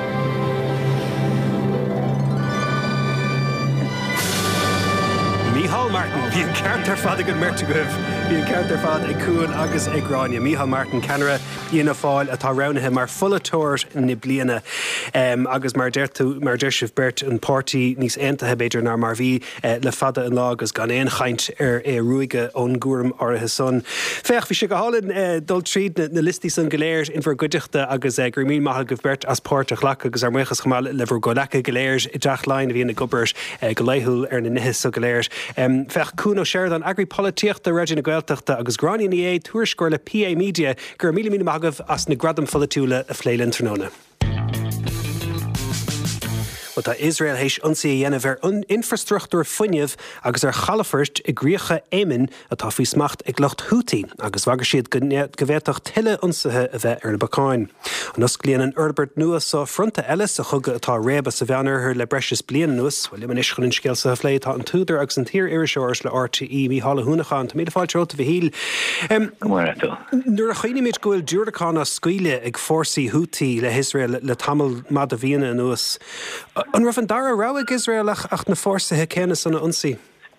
Micheál Martin, bhí an ceartar fad ag an merta goibh, bhí an ceartar fad ag cúin agus ag gráine. Micheál Martin Canara íana fáil atá ránathe mar folatúir na bliana agus mar deir sih bert an pártaí níos aontaithe beidir ná mar bhí le fada an lá agus gan éon chaint ar ruige ón gúram áirithe son. Féach bhí si go hálann dul tríd na listí san goléir in bhar goideachta agus gur mí maithe go bert as párta lecha agus ar muchas chamáil le bhar go lecha goléir i deachláin a bhí na gobairs go léithúil ar na nithe sa goléir. Fech cún ó séir an agri políocht a réidir na Gaeltachta agus gráine ní é tuairiscóir le PA Media gur mí magah as na gradam folatúla a phléile tróna. ó tá Israel hééis ionsaí a dhéanamh ar infrastruchtúr fuinneamh agus ar chalafirst i gcríocha éimin atá faoi smacht ag lucht Houthi, agus bhagar siad go bhhéadach tuile ionsaithe a bheith ar na bacáin. An os glíanaan Herbert nuas sa fronta Ellis a chugad atá réba sa bheannar le breis blian nuas, bhfuil liman iscoinn scéal sa phléad tá an túidir agus an tír iriseoirs le RTE Mícheál Húnacháin, tá míle fáilte óta bhí híl. Nuair a chuoine méid gohfuil dúrachán a scuile ag fórsaí Houthi le Israel le tamil mad a bhíana nuas. An rah an dara rá ag Israel ach na fórsathe céanna sanna ionsaí?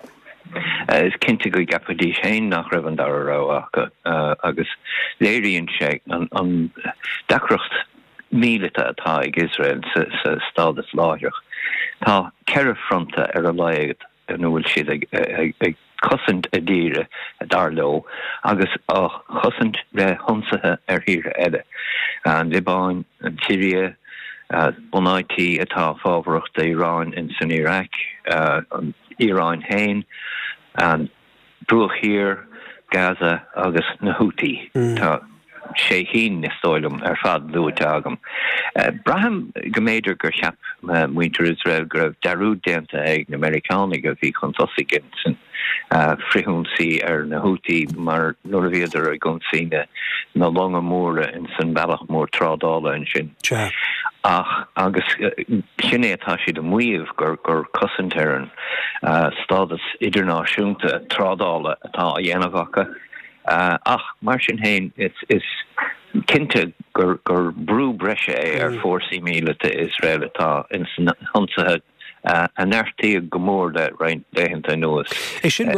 Is cinnte go gapadí sé nach raibh an dara rá agus léiríonn sé an dacrocht míleta atá ag Israel sa stádas láireach. Tá ceithre fronta ar a laigad an bhfuil siad ag cosint a díre a dar lo, agus cosint le honsathe ar híre eile. An Libáin, an Syria, bunaití atá fábhracht a Iran in san Iraq, an Iran hain, an Brúchír, Gaza agus na Houthi. Tá sé hín na stoilm ar fad luúte agam. Braham go méidir gur cheap muinter Israel go raibh darú déanta ag na Americanig a bhí chun tosaigh san frithúnsaí ar na Houthi mar nuair a bhíidir a gcónsaí na longa móra in san bailach mór trádála an sin. Ach agus sinné atá siad a muomh gur cosint ar an stádas idirnáisiúnta trádála atá a dhéanamhacha. Ach mar sin hain is cinnte gur brú breise é ar fórsaí míleta Israel atá in san honsathe an airtaí go mór le rein déhananta nuas. Is sin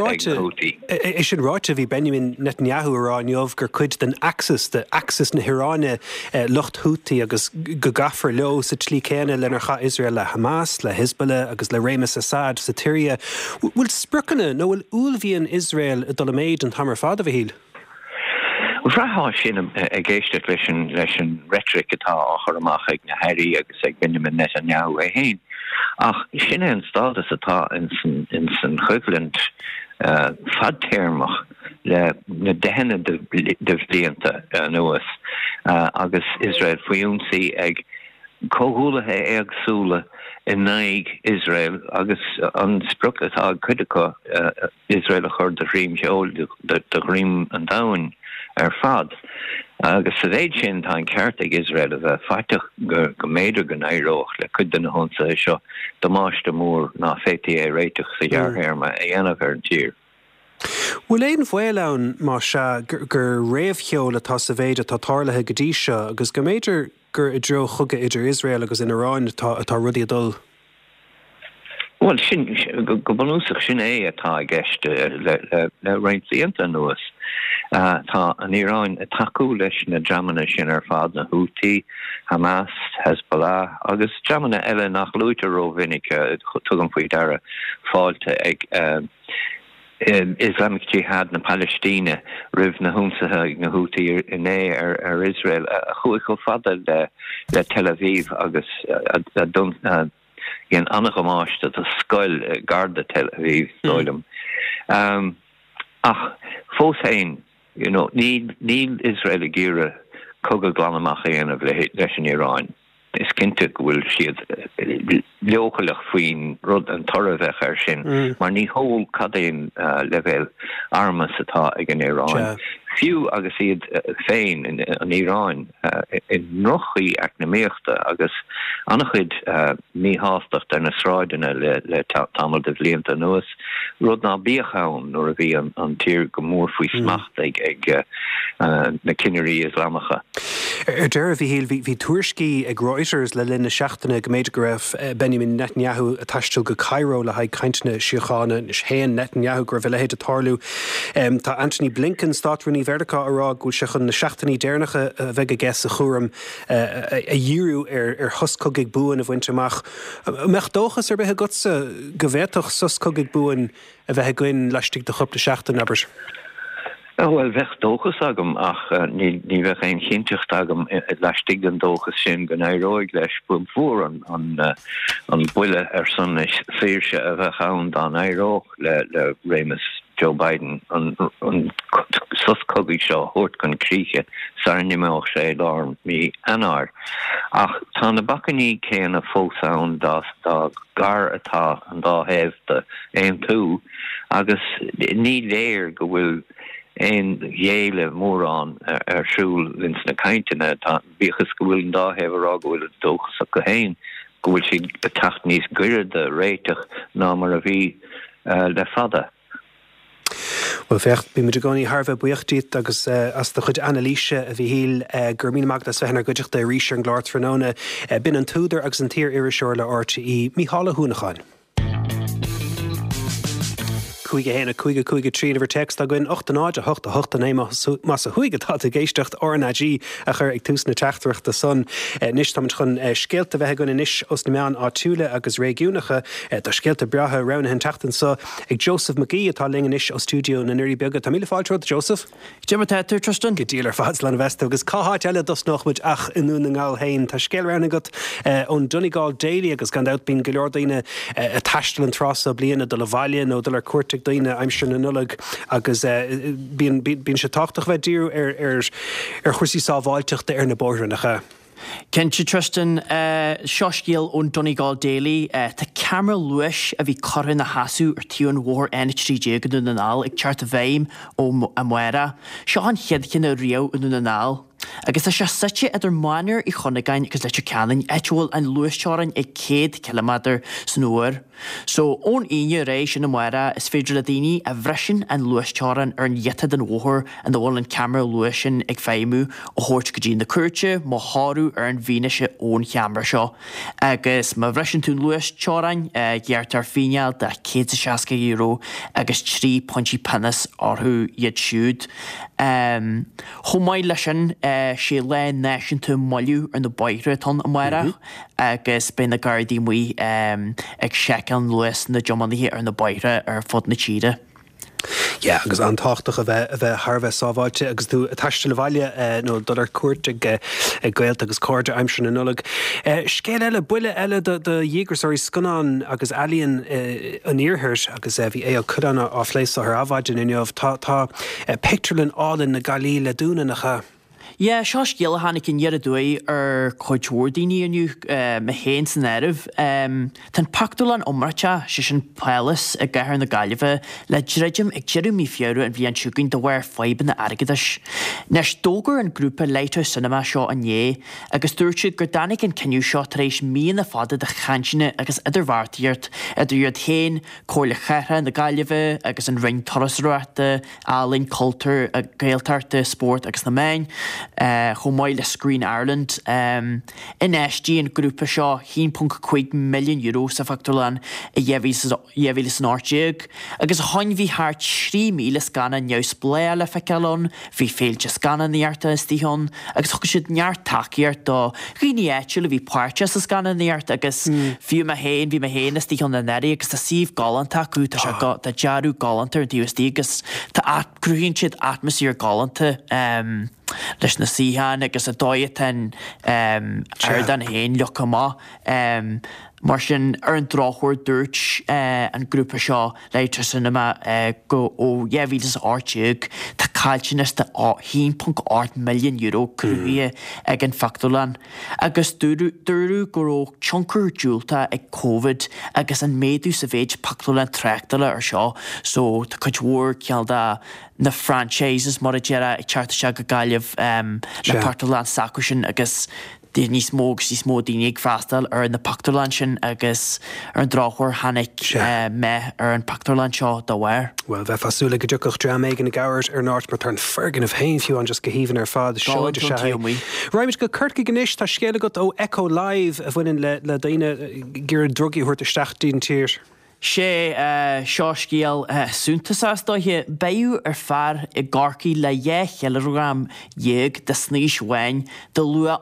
ráite bhí Benjamin Netanyahu ará neomh gur cuid den axis na Hiráine lucht Houthi agus go gafar leo sa tlí céine lenar cha Israel le Hamas, le Hezbollah agus le Ramis Assad sa Tíria. Bhfuil sprúcanna nó bhfuil úlbhíonn Israel a dul méid an tamar fad a bhí híl? Bhreathá sin a géiste leis an rhetoric atá áchar amach ag na hairí agus ag Benjamin Netanyahu a héin. Ach sinne an stádas atá in san chuigland fadtéirmach le na dehanna de bblianta nuas agus Israel faoúnsaí ag cóthúlathe agsúla in naig Israel agus an spruc atá cuideá Israel a chur de rím seol de rím an dain ar fad. Agus sa bhéid sin tá an ceart ag Israel a bheith feiteach go méidir go éireoch le cuid den na honsa seo damáiste mór ná fétaí é réiteach sa dhearthéirme a dhéanamh ar an tír. Bhfuil éon bhfuil ann má se gur réamhcheol atá sa bhéid atá tarlathe go dtí seo agus go méidir gur i dro chuga idir Israel agus in Iráin atá rudí a dul? Well, sin go banúsach sin é atá gceiste le réimplíonta nuas. Tá an Iráin a taú leis na deamanna sin ar fad na Houthi, Hamas, Hezbollah, agus deamanna eile nach lúite rómhinnic tugan faoi dara fáilte ag Islamic Jihad na Palestine rih na húnsathe na Houthi iné ar Israel a chuig go fada le Tel Aviv agus gin annach amáiste a scoil garda Tel Aviv dóilm. Ach fós hain, níl Israel a gíre cogad glanamach dhéanamh leis an Iráin. Is cinnte bhfuil siad leochalach faoin rud an toradheith ar sin, mar ní hól cadéon level armas atá ag an Iráin. Fiú agus iad féin an Iráin in nochaí ag na méochta agus annachid míhástacht ar na sráideanna le tamil de bblianta nuas, rud ná bíochán nuair a bhí an tír go mór faoi smacht ag na cineirí Islamacha. Ar deir bhí híl hí tuairiscí ag Reuters le linn na seachtainna go méid go raibh Benjamin Netanyahu a taistil go Cairo le haid caintena siochána is héan Netanyahu gur bhfuil héad a tarlú. Tá Anthony Blinken stáitúní verdacha ará go se chun na seachtainní déirnacha a bheith a gas a churam a dhiúrú ar thoscoigh buin a bhaintteach. Meach dóchas ar bheith gotsa go bhéach suscoigh buin a bheith goin leistigh de chupla seachtain aber. Well, bheith dóchas agam ach ní bheith éon chinteach agam leistigh an dóchas sin go éróig leis bum fuór an buile ar san féirse a bheith ann an éróch le Ramis Joe Biden an suscogaí seo thuirt gon críche sa nimach sé lár mí anar. Ach tá na bacaní céanna fósán dá gar atá an dá heh de éim tú, agus ní léir go bhfuil ein dhéile mórrán siúil vins na kaintine bíchas go bhfuil dá heh rá go bhfuil dóchas a go héin, go bhfuil si tacht níos gcuire de réiteach ná mar a bhí le fada. Well fecht bí muidir gáí Harbh buochtíit agus as do chud analíse a bhí híl gur mí magdas bheithnar goideach de ríise an gláir tróna bin an túidir agus an tír iriseoir le RTí Mícheala Húnacháin. Cuige héna cuige trí over text a gin 8 mas a huige tá a géistecht RNG a chur ag tús na teachtracht de son níos tá chun scéalta bheith gon inis os na meán áúile agus réúnacha tá scéalta brethe rana hen teachtan so ag Joseph McGee atá lingin inis ó stúdio na nuirí beagad. Tá míle fáiltród Joseph? Jimmer Tatter Tristan? Go dílar fáil an West agus cááit eile dos nachmuid ach inú na ngáil hain tá scéal rana agat ón Donegal Daily agus gan out bín go leor daoine a taistal an trasa bliana do le bhaile nó do le cuairteach daoine aimsir na nulag agus bín se táchtach bheith díú ar chuirsí sábháilteachta ar na bóithrenacha. Kennt you Tristan Shoshgiel on Donegal Daily ta Camera Lewis a bhí corrin na hasú ar tíún war NHTJ gan na nál ag chart a bhaim ó Amwera. Seo an cheadcin a riau yn na nál. Agus tá se site idir máir I chonagain agus leis canan eitiúil an luisteáin ag 100 km san uair. So ón aine rééis sin Amwera is féidir a daoine a bhreisin an luisteáin ar an dhétad an óthir an bhil an camera luisin ag féimú ó thuirt go dtí na cuairte má háú ar an bhíneise ón cheamara seo. Agus má bhreisin tún luisteáin ggheartar fineal de €160 agus 3 pointí pennas orthú iad siúd. Chomáid leis sin sé le nation tú moiú ar na baithre tan Amwera agus be na gardí mui ag secan luas na Jomaníthe ar na baithre ar fod na tíre. Ja, agus an táchtach a bheith Harbh sábháilte agus tú taiste le bhaile nó dul ar cuairt ag gailt agus cóide aimsir na nulag. Scéal eile buile eile de dhéagrasáirí scanán agus alíonn an íorthirt agus bhí é chudanna á phléis ar abhaidin inniuh tá picturelinn álinn na galí le dúnanacha. Ja, seos gil hannig in jere dwy coitúordíní aniu me héin san erf. Tan pactul an omratja se sin pelas a gahar na galve le dreidim ag jeru mi fiaru an bhí an siúginn de war faiban na argadis. Nes dógur an grúpa leito cinema seo an é, agus dúirtú gur danig an ceniu seo taréis mí na fada de chansine agus idir bhartíart idir iad héin cóirle chera na galve agus an ring torasráte alin culture a gailtarte sport agus na main. Chomáil le Screen Ireland in SG an grúpa seo €1.5 million sa factorlan a dhéhhí san áirteag agus hain bhí thart 3 míle scanna neus bléile le fecalón bhí féilte scanna níarta is tíhon agus thugus siad neart takeíart do rií éitiúla bhí páirte sa scanna níart agus bhí me héin is tíhon na neri agus tá síomh galanta acu tá se tá dearú galanta an tíostí agus tá cruhíonn siad atmosfér galanta leis na síhan agus a dóiatan ar dan héin lecha má mar sin ar an dráthúir dúirt an grúpa seo leite cinema go ó dhéhhílas áirteag tá cailteannas de €1.8 million cruí ag an factorlan agus dúrú go chunkur dúilta ag COVID agus an méadú sa bhéid pactorlan treachtaile ar seo so tá chuidhúir cealda na franchises mar a dhearra ag tearta se go gaiileh le Pactorlan sacú sin agus Dí ní smóg sí smó daoine ag freastal ar na Pactorlan sin agus ar an dráthúir hanig me ar an Pactorlan seo do bhair. Well, bheith fasúla go dúchach draméig in na gabhairt ar náirt mar tarn fergan of hain fiú an just go híhann ar fád seoide se. Raimid go chuirca gnis tá scéala go ó Echo Live a bhfuin le daine gur drugí chuirt isteach dín tír. sé seoscíal súntasás dóthe beú ar fear I gcarcaí le €1 dhéag de sníos bhain de lua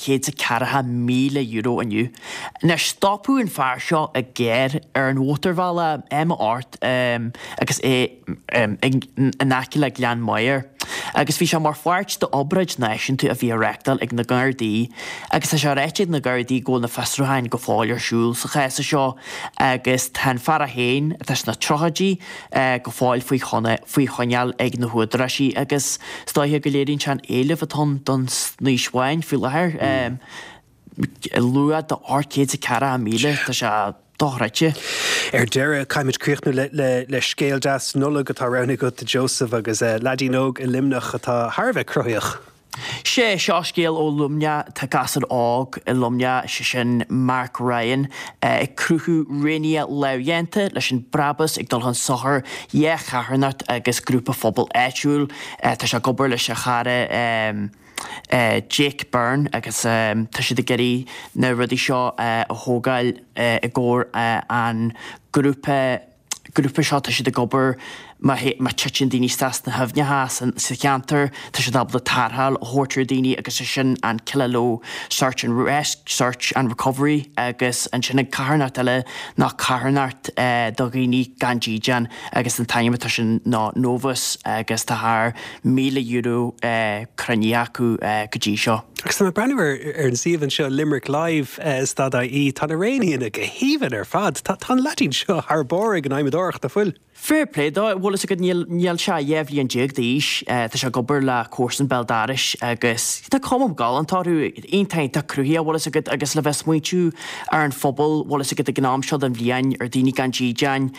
€140,000 aniu. Nes stopú an fear seo a géir ar an watervala art agus an aci le Glean Maier. agus bhí se mar foiirt do obraid náisiúnta a bhí rectal ag na Gardaí, agus tá se réitead na Gardaí ggó na festruhain go fáil arsúil sa chéasa seo agus tan far a héin tas na trochadí go fáil faoi choneal ag na huadrasí agus stáithe go léironn sean éileh atá don níosháin fi lethir luad do orcéad a cara a míle tá se dóreite. Deire caiimiid críochnú le scéal deas nula go tá rana go de Joseph agus ladínóg I limnach atá Harbheith cruíoch. sé seo scéal ó lumne tá gasad ág I lumne se sin Mark Ryan cruthú riine lehénta leis sin brabas ag dul an sothir chacharnart agus grúpa phobal éitiúil tá se gobar leis a chare Jake Byrne agus tá si de geirí na rudí seo a thógáil I ggóir an grúpa seo tá si de gobar ma titin daoine stas na hafneha sa cheantar tá si dabla tarthal hóirtir daoine agus sin an kiló search and rescue, search and recovery agus an sinna carnart eile nach carnart do gaoine ganjíjan agus an taime tá sin ná novus agus tá haar €1,000 craniacu go dtí seo. Agus tá brenuir an siomhann seo Limerick Live stada í tá na réíonna go híhann fad tá ladín seo thbóir an aimimedáach de fuil. Fair play, dó bhla a go níl se dhéhhí an déag díis tá se gobar le cuasan beldáris agus tá com gáil antáú ontaint a cruí bhla a go agus le bheith muoitiú ar an fphobal bhla a go a gnáam seo an bhíon ar daoine gan ddíidein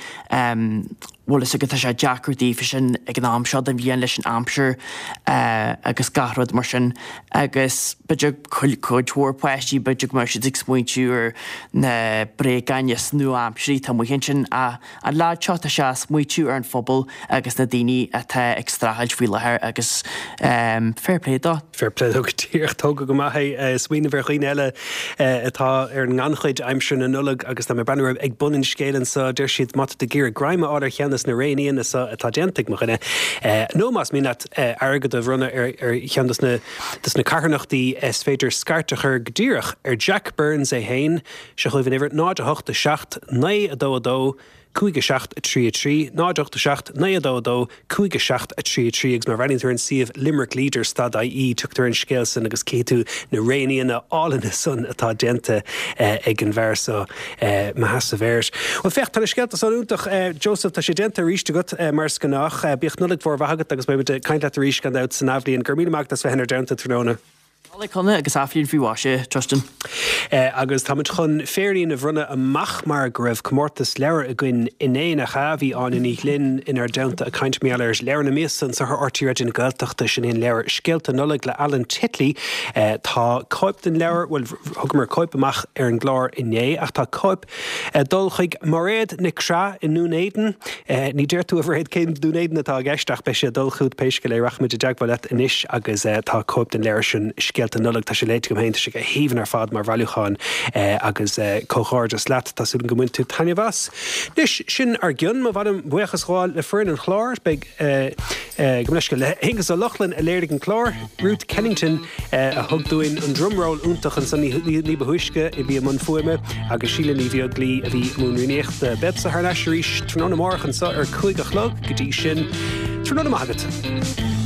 bhla a go tá sé Jackardí fi sin ag gnáam seo an bhíon leis an amsir agus garrod mar sin agus beidir chuidhór poisttí beidir mar si ag smuoitiú ar na brégaine snú amsirí tá muhin sin a lád seo tá se muoitiú ar an fphobal agus na daoine atá extrahaid fao lethir agus fair play dó. Fair play go tíochtóga go maithe swinoine bhar chuoine eile atá ar an nganchuid aimsir na nulag agus tá brenuir ag bunin scéalan sa deir siad mat de ggéir graime áidir cheannas na réíon atá gentig mo chuine. nó más mí agad a bhrunna ar cheannas na carnachtaí féidir scartachar godíireach ar Jack Burns é hain se chuibhann iwwer 9-8 9-2 5-7-3-3 9-8 9-2 5-7-3 agus mar bhaintear an siomh Limerick Leader stad í tuachtar an scéal san agus céitú na réíonna álanna sun atá dénta ag an bhar so mahas a bhéir. Well fecht tan scéalta sanúntaach Joseph tá sé dénta ríiste go mar scanach bíoch nulig for bhagat agus beidir caiint le ríis gan out san aflíon gur míach bheith henar dénta tróna. Alla chuna agus aflíonn fiúháise, Tristan. Agus táid chun féiríon a bhrunna amach mar go raibh comórtas leabhar a gcuin inéana a chaabhí an in linn inar damta a caint méall ar leabhar na míosan sa ortíreid in gailteachta sin in leabhar scéalta nulaigh le Alan Titley tá coip den leabhar bhfuil thugmar coip amach ar an glár inné ach tá coip dul chuig mar réad na crá in Núnéidean ní deirtú a bhréad cén Núnéidean atá geisteach be sé dul chuúd péisce le rachmuid deagháile inis agus tá coip den leabhar sin scéalta nulaigh tá sé léite go héanta sé go híhann ar fad mar bhailúcháin agus cóáir as leat tásúlan go muintú taine bhas. Nis sin ar gionn má bhadam buchas gháil le furin an chláir beag go leis go le hingus a Lochlan a léirigh an chlár Ruth Kennington a thugdúin an drumroll úntaach an san ní behuisce I bí man fuime agus síle ní bhíod lí a bhí múnríocht bebsa th leis ríis tróna marchan sa ar 5 go dtí sin tróna mágad.